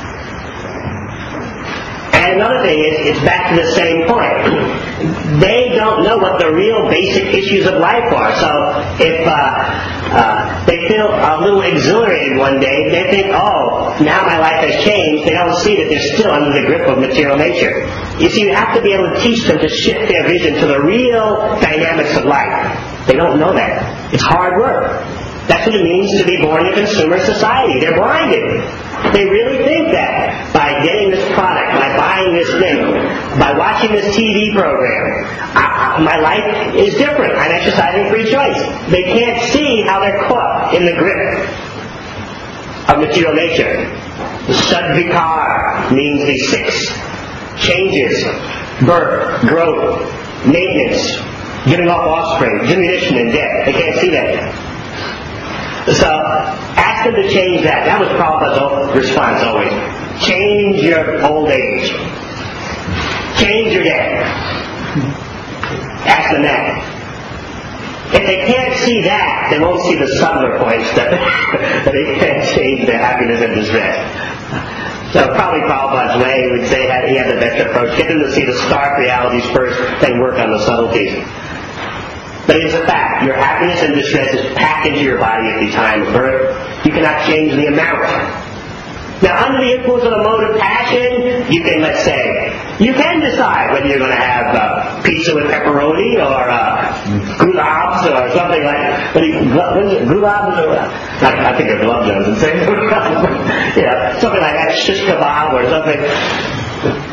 And another thing is, it's back to the same point. They don't know what the real basic issues of life are. So if uh, uh, they feel a little exhilarated one day, they think, oh, now my life has changed. They don't see that they're still under the grip of material nature. You see, you have to be able to teach them to shift their vision to the real dynamics of life. They don't know that. It's hard work. That's what it means to be born in a consumer society. They're blinded. They really think that by getting this product, by buying this thing, by watching this T V program, I, my life is different. I'm exercising free choice. They can't see how they're caught in the grip of material nature. Sadvikar means these six changes: birth, growth, maintenance, giving off offspring, diminution, and death. They can't see that yet. So, ask them to change that. That was Prabhupada's response always. Change your old age. Change your death. Ask them that. If they can't see that, they won't see the subtler points that, that they can't change their happiness and distress. So probably Prabhupada's way would say that he had the best approach. Get them to see the stark realities first, then work on the subtleties. But it's a fact. Your happiness and distress is packed into your body at the time of birth. You cannot change the amount. Now, under the influence of the mode of passion, you can, let's say, you can decide whether you're going to have uh, pizza with pepperoni or uh, gulabs or something like that. What do you, what is it? Gulabs or what? I, I think of Glove Jones and say, yeah, something like that, shish kebab or something.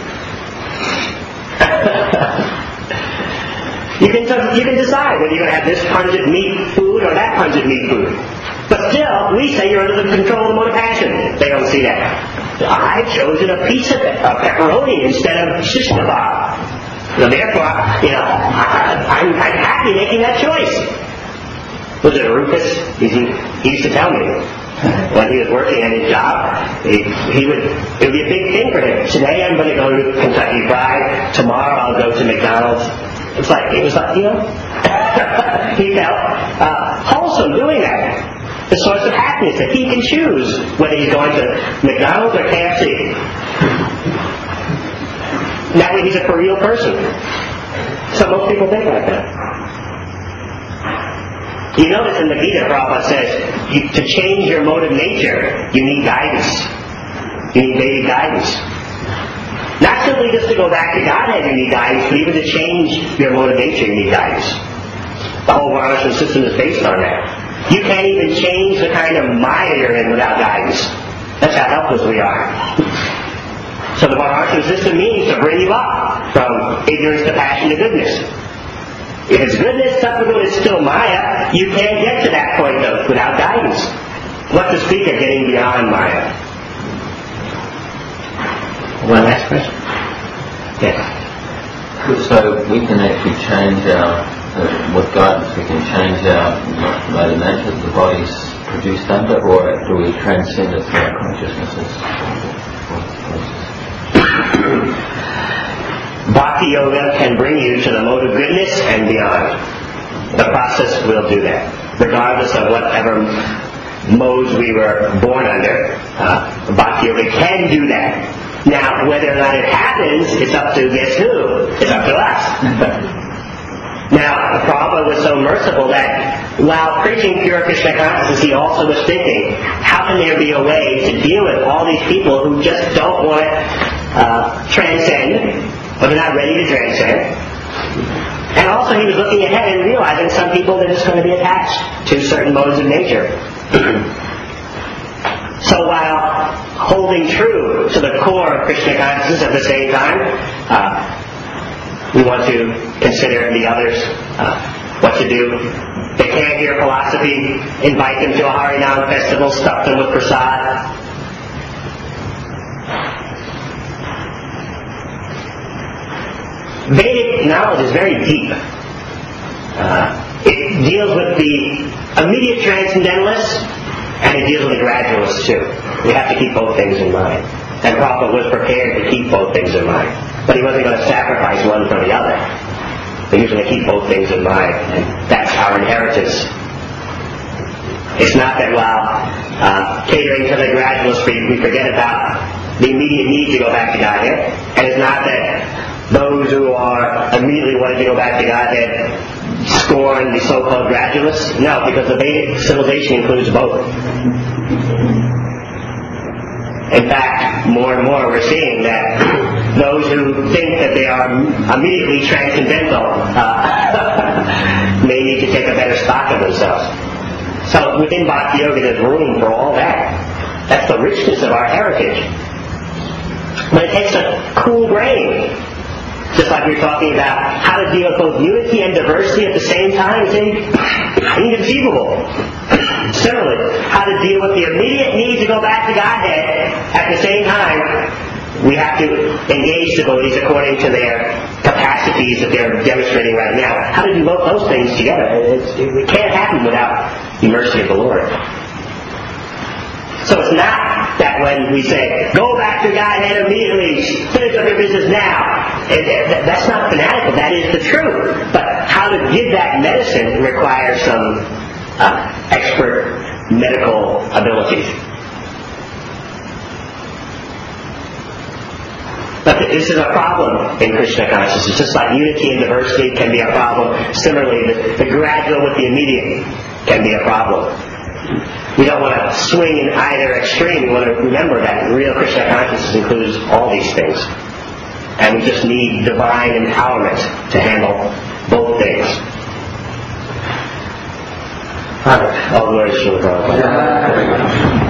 You can, you can decide whether you're going to have this pungent meat food or that pungent meat food. But still, we say you're under the control of the mode of passion. They don't see that. I've chosen a pizza, a pepperoni instead of shish kebab. So therefore, you know, I, I'm, I'm happy making that choice. Was it Rufus? He, he used to tell me when he was working at his job, he, he would, it would be a big thing for him. Today I'm going to go to Kentucky Fried. Tomorrow I'll go to McDonald's. It's like, it was like, you know, he felt uh, wholesome doing that. The source of happiness, that he can choose whether he's going to McDonald's or K F C. That way he's a for real person. So most people think like that. You notice in the Gita, Prabhupada says, you, to change your mode of nature, you need guidance. You need daily guidance. Not simply just to go back to Godhead you need guidance, but even to change your mode of nature you need guidance. The whole Varnashram system is based on that. You can't even change the kind of Maya you're in without guidance. That's how helpless we are. So the Varnashram system means to bring you up from ignorance to passion to goodness. If it's goodness, Sattva is still Maya, you can't get to that point though without guidance. What to speak of getting beyond Maya? One last question? Yes. So we can actually change our, uh, with guidance, we can change our mode of nature that the body's produced under, or do we transcend it through our consciousnesses? Bhakti Yoga can bring you to the mode of goodness and beyond. The process will do that, regardless of whatever modes we were born under. Uh, Bhakti Yoga can do that. Now, whether or not it happens, it's up to guess who? It's up to us. Now, Prabhupada was so merciful that while preaching pure Krishna consciousness, he also was thinking, how can there be a way to deal with all these people who just don't want to uh, transcend, but they're not ready to transcend? And also he was looking ahead and realizing some people are just going to be attached to certain modes of nature. So while holding true to the core of Krishna consciousness at the same time, uh, we want to consider the others, uh, what to do. They can't hear philosophy, invite them to a Harinam festival, stuff them with prasad. Vedic knowledge is very deep. Uh, it deals with the immediate transcendentalists, and it deals with the gradualists too. We have to keep both things in mind. And Prabhupada was prepared to keep both things in mind. But he wasn't going to sacrifice one for the other. But he was going to keep both things in mind. And that's our inheritance. It's not that while uh, catering to the gradualists we forget about the immediate need to go back to Godhead. And it's not that those who are immediately wanting to go back to Godhead scorn the so-called gradualists. No, because the Vedic civilization includes both. In fact, more and more we're seeing that those who think that they are immediately transcendental uh, may need to take a better stock of themselves. So within Bhakti Yoga there's room for all that. That's the richness of our heritage. But it takes a cool brain. Just like we were talking about how to deal with both unity and diversity at the same time, it's inconceivable. Similarly, how to deal with the immediate need to go back to Godhead at the same time, we have to engage devotees according to their capacities that they're demonstrating right now. How to do both those things together? It's, it can't happen without the mercy of the Lord. So it's not that when we say, go back to Godhead immediately, finish up your business now. It, it, that's not fanatical, that is the truth. But how to give that medicine requires some uh, expert medical abilities. But this is a problem in Krishna consciousness. Just like unity and diversity can be a problem, similarly the, the gradual with the immediate can be a problem. We don't want to swing in either extreme. We want to remember that real Krishna consciousness includes all these things. And we just need divine empowerment to handle both things. All right. All glory to the Lord.